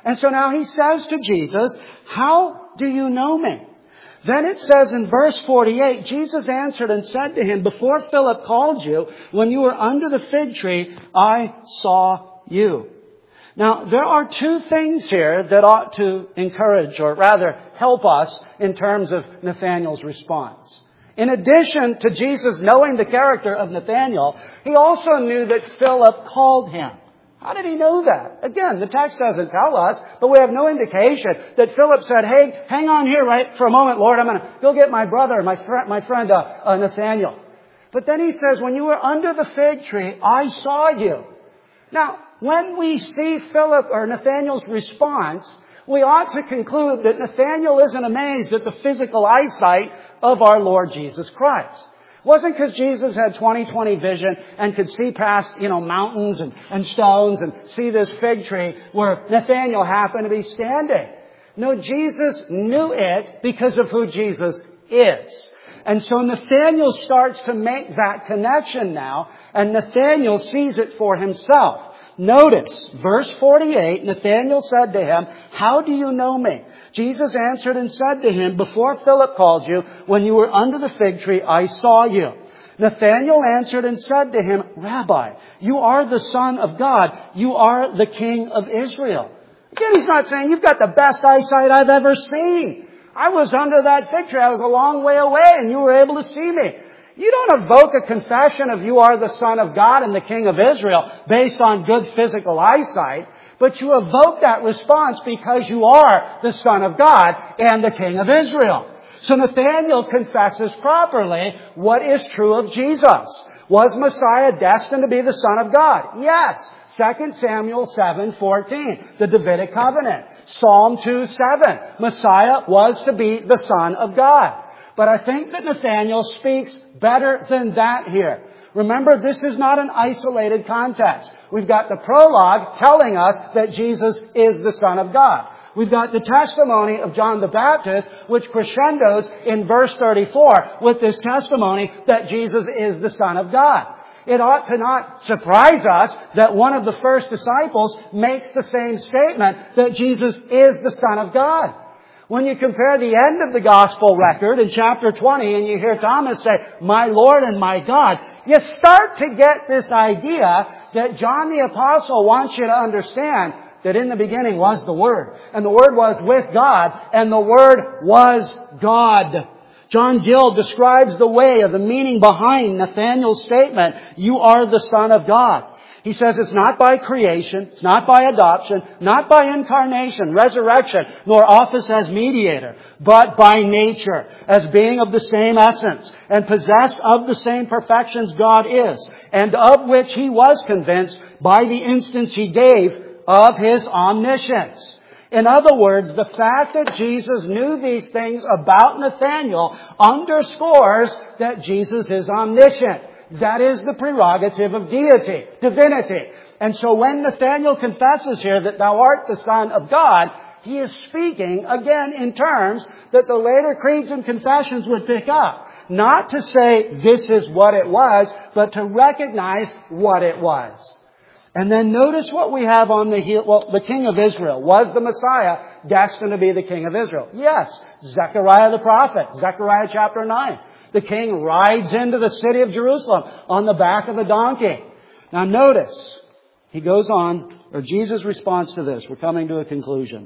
And so now he says to Jesus, how do you know me? Then it says in verse forty-eight, Jesus answered and said to him, before Philip called you, when you were under the fig tree, I saw you. Now, there are two things here that ought to encourage, or rather help us in terms of Nathanael's response. In addition to Jesus knowing the character of Nathanael, he also knew that Philip called him. How did he know that? Again, the text doesn't tell us, but we have no indication that Philip said, hey, hang on here right for a moment, Lord. I'm going to go get my brother, my, fr- my friend uh, uh, Nathanael. But then he says, when you were under the fig tree, I saw you. Now, when we see Philip or Nathanael's response, we ought to conclude that Nathanael isn't amazed at the physical eyesight of our Lord Jesus Christ. It wasn't because Jesus had twenty twenty vision and could see past, you know, mountains and, and stones and see this fig tree where Nathanael happened to be standing. No, Jesus knew it because of who Jesus is. And so Nathanael starts to make that connection now, and Nathanael sees it for himself. Notice, verse forty-eight, Nathanael said to him, how do you know me? Jesus answered and said to him, before Philip called you, when you were under the fig tree, I saw you. Nathanael answered and said to him, Rabbi, you are the Son of God. You are the King of Israel. Again, he's not saying, you've got the best eyesight I've ever seen. I was under that fig tree. I was a long way away and you were able to see me. You don't evoke a confession of you are the Son of God and the King of Israel based on good physical eyesight, but you evoke that response because you are the Son of God and the King of Israel. So Nathanael confesses properly what is true of Jesus. Was Messiah destined to be the Son of God? Yes. Second Samuel seven fourteen, the Davidic covenant. Psalm two seven, Messiah was to be the Son of God. But I think that Nathanael speaks better than that here. Remember, this is not an isolated context. We've got the prologue telling us that Jesus is the Son of God. We've got the testimony of John the Baptist, which crescendos in verse thirty-four with this testimony that Jesus is the Son of God. It ought to not surprise us that one of the first disciples makes the same statement that Jesus is the Son of God. When you compare the end of the gospel record in chapter twenty and you hear Thomas say, my Lord and my God, you start to get this idea that John the Apostle wants you to understand that in the beginning was the Word. And the Word was with God, and the Word was God. John Gill describes the way of the meaning behind Nathanael's statement, you are the Son of God. He says it's not by creation, it's not by adoption, not by incarnation, resurrection, nor office as mediator, but by nature, as being of the same essence, and possessed of the same perfections God is, and of which he was convinced by the instance he gave of his omniscience. In other words, the fact that Jesus knew these things about Nathanael underscores that Jesus is omniscient. That is the prerogative of deity, divinity. And so when Nathanael confesses here that thou art the Son of God, he is speaking, again, in terms that the later creeds and confessions would pick up. Not to say this is what it was, but to recognize what it was. And then notice what we have on the heel. Well, the King of Israel. Was the Messiah destined to be the King of Israel? Yes. Zechariah the prophet. Zechariah chapter nine. The king rides into the city of Jerusalem on the back of a donkey. Now notice, he goes on, or Jesus responds to this. We're coming to a conclusion.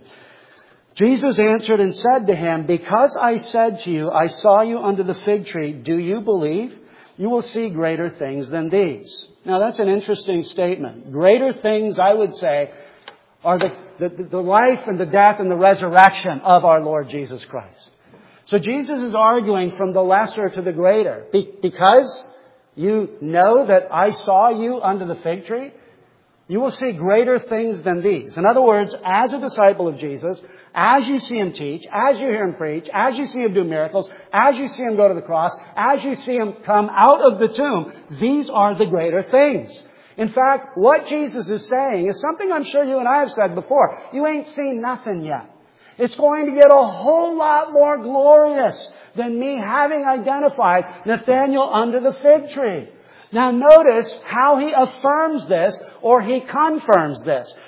Jesus answered and said to him, because I said to you, I saw you under the fig tree, do you believe? You will see greater things than these. Now that's an interesting statement. Greater things, I would say, are the, the, the life and the death and the resurrection of our Lord Jesus Christ. So Jesus is arguing from the lesser to the greater. Be- because you know that I saw you under the fig tree, you will see greater things than these. In other words, as a disciple of Jesus, as you see him teach, as you hear him preach, as you see him do miracles, as you see him go to the cross, as you see him come out of the tomb, these are the greater things. In fact, what Jesus is saying is something I'm sure you and I have said before. You ain't seen nothing yet. It's going to get a whole lot more glorious than me having identified Nathanael under the fig tree. Now notice how he affirms this or he confirms this.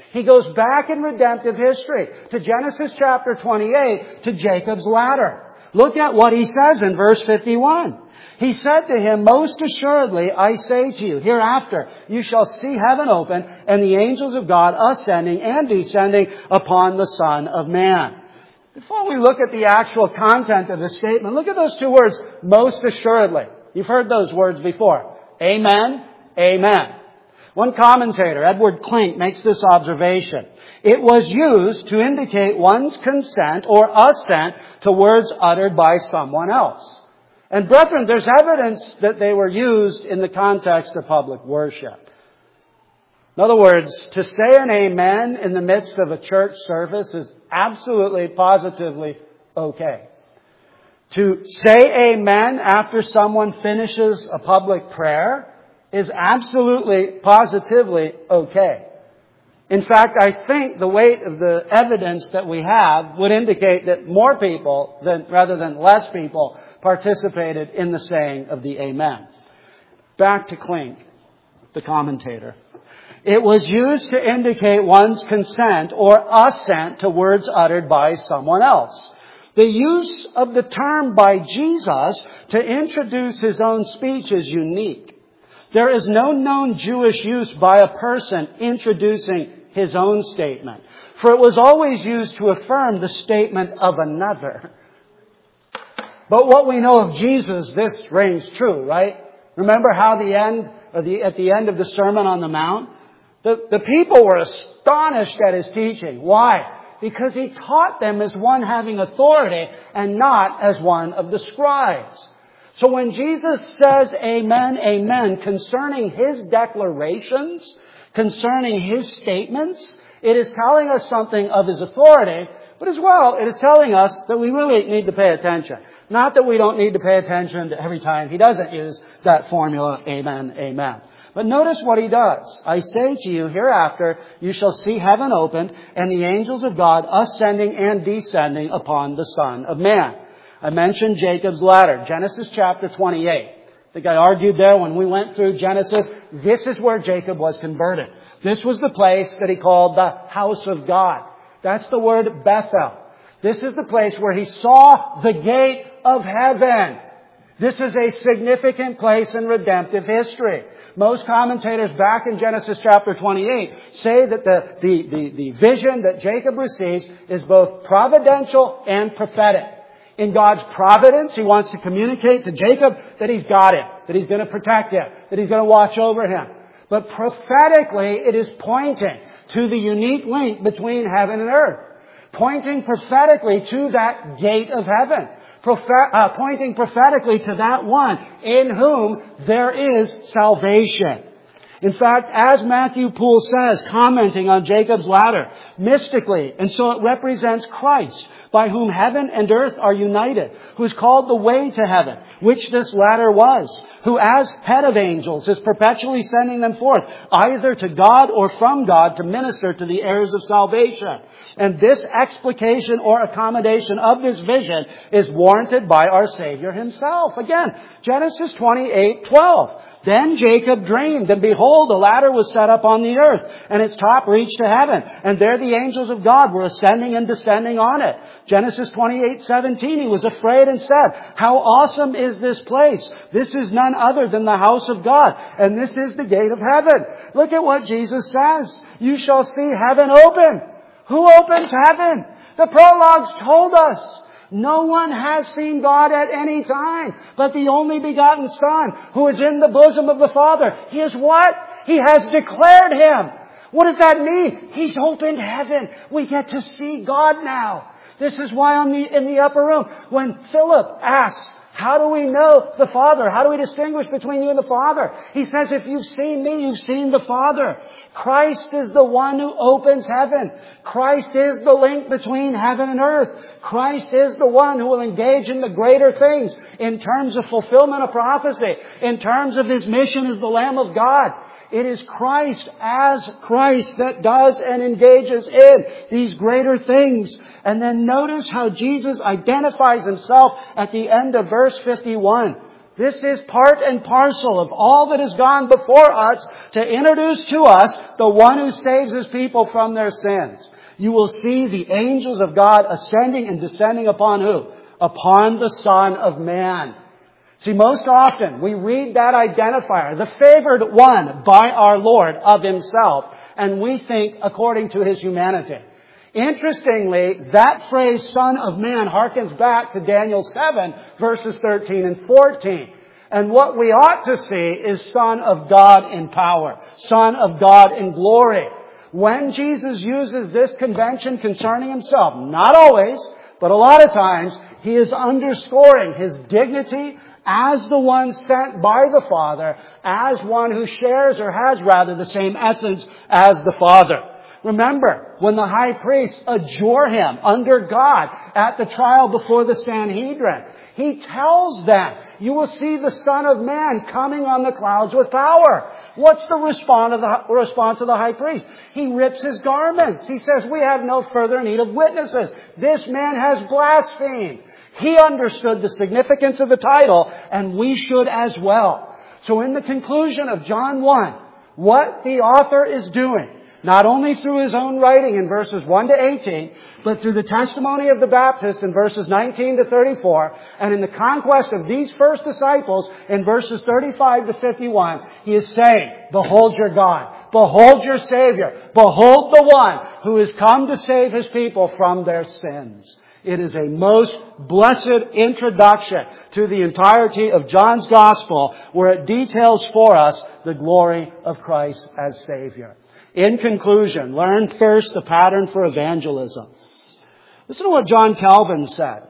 He goes back in redemptive history to Genesis chapter twenty-eight, to Jacob's ladder. Look at what he says in verse fifty-one. He said to him, most assuredly, I say to you, hereafter you shall see heaven open and the angels of God ascending and descending upon the Son of Man. Before we look at the actual content of the statement, look at those two words, most assuredly. You've heard those words before. Amen, amen. One commentator, Edward Klink, makes this observation. It was used to indicate one's consent or assent to words uttered by someone else. And brethren, there's evidence that they were used in the context of public worship. In other words, to say an amen in the midst of a church service is absolutely, positively okay. To say amen after someone finishes a public prayer is absolutely, positively okay. In fact, I think the weight of the evidence that we have would indicate that more people, than rather than less people, participated in the saying of the amen. Back to Klink, the commentator. It was used to indicate one's consent or assent to words uttered by someone else. The use of the term by Jesus to introduce his own speech is unique. There is no known Jewish use by a person introducing his own statement, for it was always used to affirm the statement of another. But what we know of Jesus, this rings true, right? Remember how the end, or the, at the end of the Sermon on the Mount, the, the people were astonished at his teaching. Why? Because he taught them as one having authority and not as one of the scribes. So when Jesus says amen, amen, concerning his declarations, concerning his statements, it is telling us something of his authority, but as well, it is telling us that we really need to pay attention. Not that we don't need to pay attention to every time he doesn't use that formula, amen, amen. But notice what he does. I say to you, hereafter you shall see heaven opened and the angels of God ascending and descending upon the Son of Man. I mentioned Jacob's ladder, Genesis chapter twenty-eight. I think I argued there when we went through Genesis, this is where Jacob was converted. This was the place that he called the house of God. That's the word Bethel. This is the place where he saw the gate of heaven. This is a significant place in redemptive history. Most commentators back in Genesis chapter twenty-eight say that the, the, the, the vision that Jacob receives is both providential and prophetic. In God's providence, he wants to communicate to Jacob that he's got him, that he's going to protect him, that he's going to watch over him. But prophetically, it is pointing to the unique link between heaven and earth. Pointing prophetically to that gate of heaven. Prophet, uh, pointing prophetically to that one in whom there is salvation. In fact, as Matthew Poole says, commenting on Jacob's ladder, mystically, and so it represents Christ, by whom heaven and earth are united, who is called the way to heaven, which this ladder was, who as head of angels is perpetually sending them forth, either to God or from God to minister to the heirs of salvation. And this explication or accommodation of this vision is warranted by our Savior himself. Again, Genesis twenty-eight twelve. Then Jacob dreamed, and behold, a ladder was set up on the earth, and its top reached to heaven. And there the angels of God were ascending and descending on it. Genesis twenty-eight seventeen, he was afraid and said, how awesome is this place? This is none other than the house of God, and this is the gate of heaven. Look at what Jesus says. You shall see heaven open. Who opens heaven? The prologues told us. No one has seen God at any time, but the only begotten Son, who is in the bosom of the Father. He is what? He has declared Him. What does that mean? He's opened heaven. We get to see God now. This is why on the, in the upper room, when Philip asks, how do we know the Father? How do we distinguish between you and the Father? He says, if you've seen me, you've seen the Father. Christ is the one who opens heaven. Christ is the link between heaven and earth. Christ is the one who will engage in the greater things in terms of fulfillment of prophecy, in terms of His mission as the Lamb of God. It is Christ as Christ that does and engages in these greater things. And then notice how Jesus identifies Himself at the end of verse fifty-one. This is part and parcel of all that has gone before us to introduce to us the one who saves His people from their sins. You will see the angels of God ascending and descending upon who? Upon the Son of Man. See, most often we read that identifier, the favored one by our Lord of Himself, and we think according to His humanity. Interestingly, that phrase, Son of Man, harkens back to Daniel seven, verses thirteen and fourteen. And what we ought to see is Son of God in power, Son of God in glory. When Jesus uses this convention concerning Himself, not always, but a lot of times, He is underscoring His dignity as the one sent by the Father, as one who shares or has rather the same essence as the Father. Remember, when the high priests adjure Him under God at the trial before the Sanhedrin, He tells them, you will see the Son of Man coming on the clouds with power. What's the response of the, response of the high priest? He rips his garments. He says, we have no further need of witnesses. This man has blasphemed. He understood the significance of the title, and we should as well. So in the conclusion of John one, what the author is doing, not only through his own writing in verses one to eighteen, but through the testimony of the Baptist in verses nineteen to thirty-four, and in the conquest of these first disciples in verses thirty-five to fifty-one, he is saying, behold your God, behold your Savior, behold the one who has come to save His people from their sins. It is a most blessed introduction to the entirety of John's Gospel, where it details for us the glory of Christ as Savior. In conclusion, learn first the pattern for evangelism. Listen to what John Calvin said.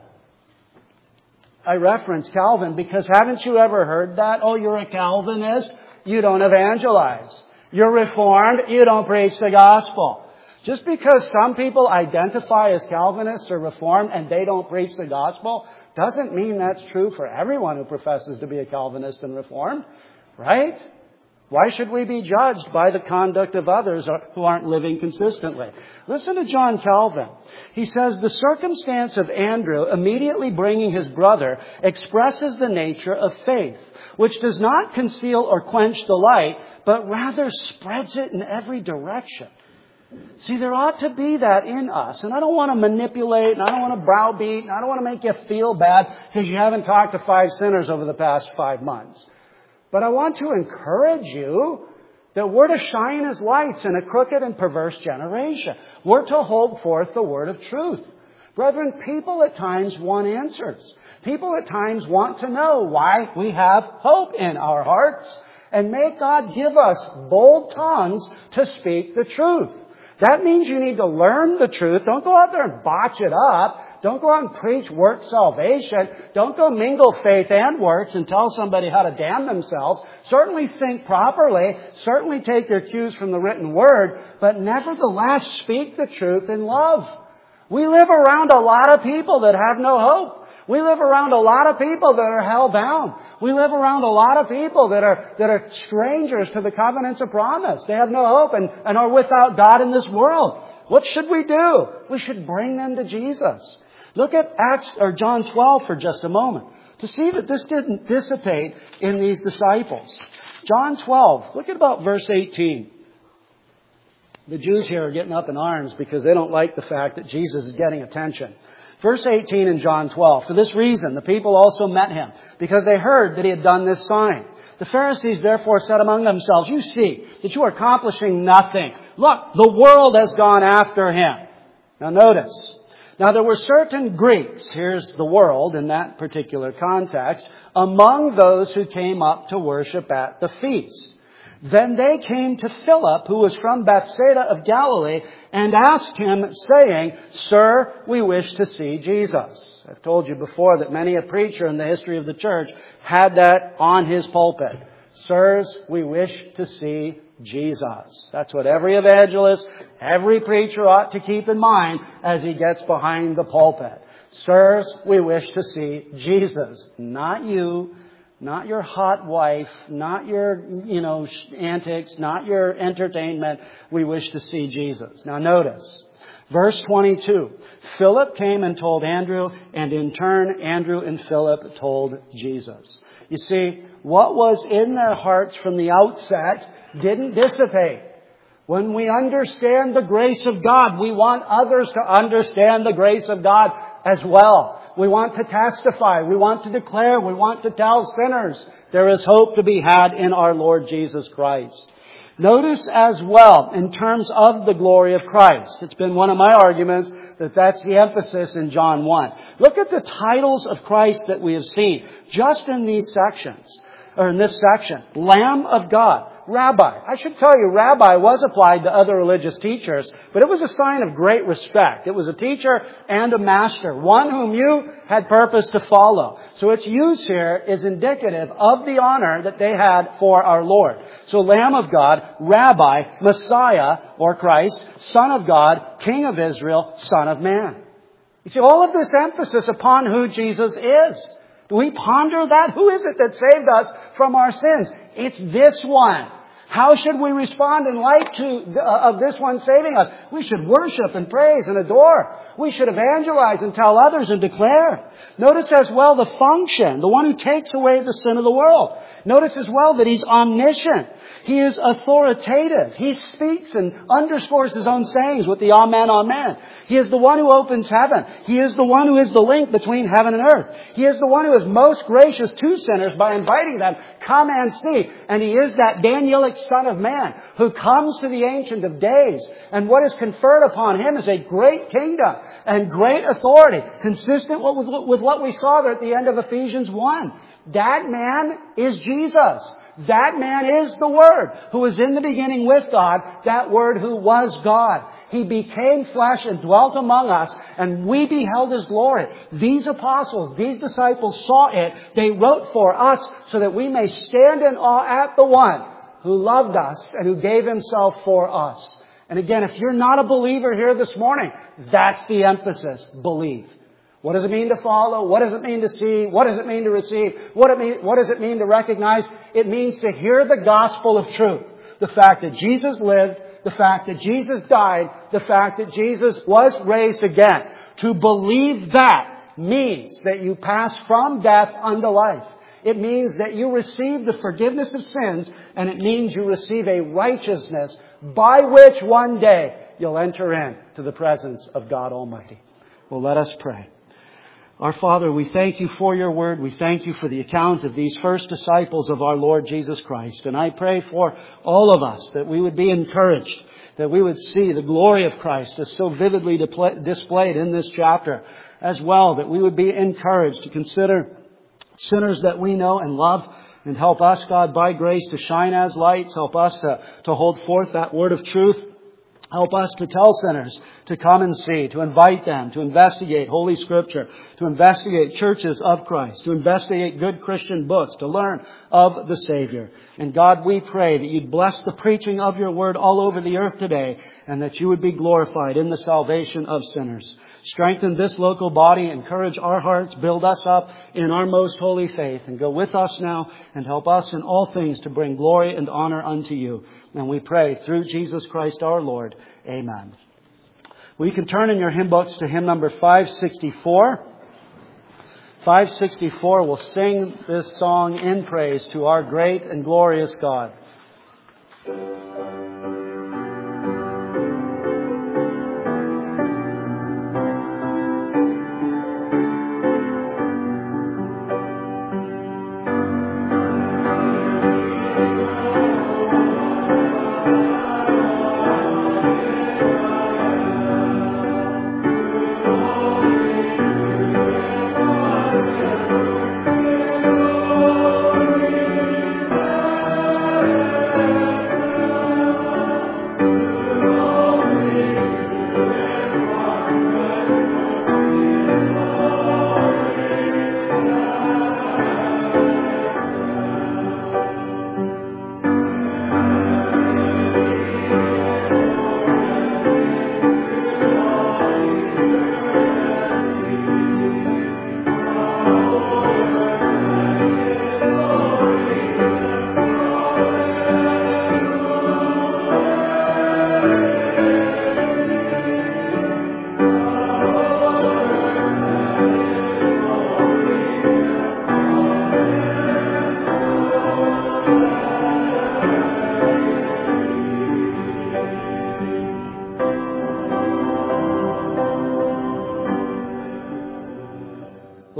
I reference Calvin because haven't you ever heard that? Oh, you're a Calvinist? You don't evangelize. You're Reformed? You don't preach the gospel. Just because some people identify as Calvinists or Reformed and they don't preach the gospel doesn't mean that's true for everyone who professes to be a Calvinist and Reformed, right? Why should we be judged by the conduct of others who aren't living consistently? Listen to John Calvin. He says, the circumstance of Andrew immediately bringing his brother expresses the nature of faith, which does not conceal or quench the light, but rather spreads it in every direction. See, there ought to be that in us. And I don't want to manipulate, and I don't want to browbeat, and I don't want to make you feel bad because you haven't talked to five sinners over the past five months. But I want to encourage you that we're to shine as lights in a crooked and perverse generation. We're to hold forth the word of truth. Brethren, people at times want answers. People at times want to know why we have hope in our hearts. And may God give us bold tongues to speak the truth. That means you need to learn the truth. Don't go out there and botch it up. Don't go out and preach works salvation. Don't go mingle faith and works and tell somebody how to damn themselves. Certainly think properly. Certainly take your cues from the written word. But nevertheless, speak the truth in love. We live around a lot of people that have no hope. We live around a lot of people that are hell-bound. We live around a lot of people that are that are strangers to the covenants of promise. They have no hope and, and are without God in this world. What should we do? We should bring them to Jesus. Look at Acts or John twelve for just a moment to see that this didn't dissipate in these disciples. John twelve, look at about verse eighteen. The Jews here are getting up in arms because they don't like the fact that Jesus is getting attention. Verse eighteen in John twelve. For this reason, the people also met him, because they heard that he had done this sign. The Pharisees therefore said among themselves, you see that you are accomplishing nothing. Look, the world has gone after him. Now notice. Now there were certain Greeks, here's the world in that particular context, among those who came up to worship at the feast. Then they came to Philip, who was from Bethsaida of Galilee, and asked him, saying, Sir, we wish to see Jesus. I've told you before that many a preacher in the history of the church had that on his pulpit. Sirs, we wish to see Jesus. That's what every evangelist, every preacher ought to keep in mind as he gets behind the pulpit. Sirs, we wish to see Jesus. Not you. Not your hot wife, not your, you know, antics, not your entertainment. We wish to see Jesus. Now notice, verse twenty-two. Philip came and told Andrew, and in turn, Andrew and Philip told Jesus. You see, what was in their hearts from the outset didn't dissipate. When we understand the grace of God, we want others to understand the grace of God as well. We want to testify. We want to declare. We want to tell sinners there is hope to be had in our Lord Jesus Christ. Notice as well, in terms of the glory of Christ, it's been one of my arguments that that's the emphasis in John one. Look at the titles of Christ that we have seen just in these sections, or in this section. Lamb of God. Rabbi. I should tell you, Rabbi was applied to other religious teachers, but it was a sign of great respect. It was a teacher and a master, one whom you had purpose to follow. So its use here is indicative of the honor that they had for our Lord. So Lamb of God, Rabbi, Messiah, or Christ, Son of God, King of Israel, Son of Man. You see, all of this emphasis upon who Jesus is. Do we ponder that? Who is it that saved us from our sins? It's this one. How should we respond in light to, uh, of this one saving us? We should worship and praise and adore. We should evangelize and tell others and declare. Notice as well the function, the one who takes away the sin of the world. Notice as well that He's omniscient. He is authoritative. He speaks and underscores His own sayings with the Amen, Amen. He is the one who opens heaven. He is the one who is the link between heaven and earth. He is the one who is most gracious to sinners by inviting them, come and see. And He is that Danielic Son of Man who comes to the Ancient of Days. And what is conferred upon Him is a great kingdom and great authority, consistent with what we saw there at the end of Ephesians one. That man is Jesus. That man is the Word who was in the beginning with God, that Word who was God. He became flesh and dwelt among us, and we beheld His glory. These apostles, these disciples saw it. They wrote for us so that we may stand in awe at the One who loved us and who gave Himself for us. And again, if you're not a believer here this morning, that's the emphasis. Believe. What does it mean to follow? What does it mean to see? What does it mean to receive? What, it mean, what does it mean to recognize? It means to hear the gospel of truth. The fact that Jesus lived, the fact that Jesus died, the fact that Jesus was raised again. To believe that means that you pass from death unto life. It means that you receive the forgiveness of sins, and it means you receive a righteousness by which one day you'll enter into the presence of God Almighty. Well, let us pray. Our Father, we thank You for Your Word. We thank You for the account of these first disciples of our Lord Jesus Christ. And I pray for all of us that we would be encouraged, that we would see the glory of Christ as so vividly displayed in this chapter, as well that we would be encouraged to consider sinners that we know and love, and help us, God, by grace to shine as lights. Help us to, to hold forth that word of truth. Help us to tell sinners to come and see, to invite them, to investigate Holy Scripture, to investigate churches of Christ, to investigate good Christian books, to learn of the Savior. And God, we pray that You'd bless the preaching of Your Word all over the earth today, and that You would be glorified in the salvation of sinners. Strengthen this local body, encourage our hearts, build us up in our most holy faith, and go with us now and help us in all things to bring glory and honor unto You. And we pray through Jesus Christ our Lord. Amen. Well, you can turn in your hymn books to hymn number five sixty-four. five sixty-four, we'll sing this song in praise to our great and glorious God. Glory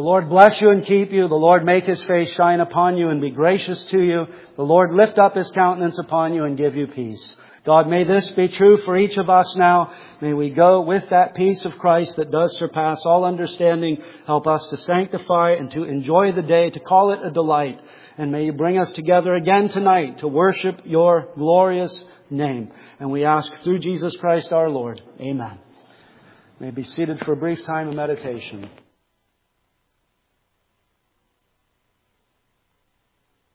Lord bless you and keep you. The Lord make His face shine upon you and be gracious to you. The Lord lift up His countenance upon you and give you peace. God, may this be true for each of us now. May we go with that peace of Christ that does surpass all understanding. Help us to sanctify and to enjoy the day, to call it a delight. And may you bring us together again tonight to worship your glorious name. And we ask through Jesus Christ our Lord. Amen. You may be seated for a brief time of meditation.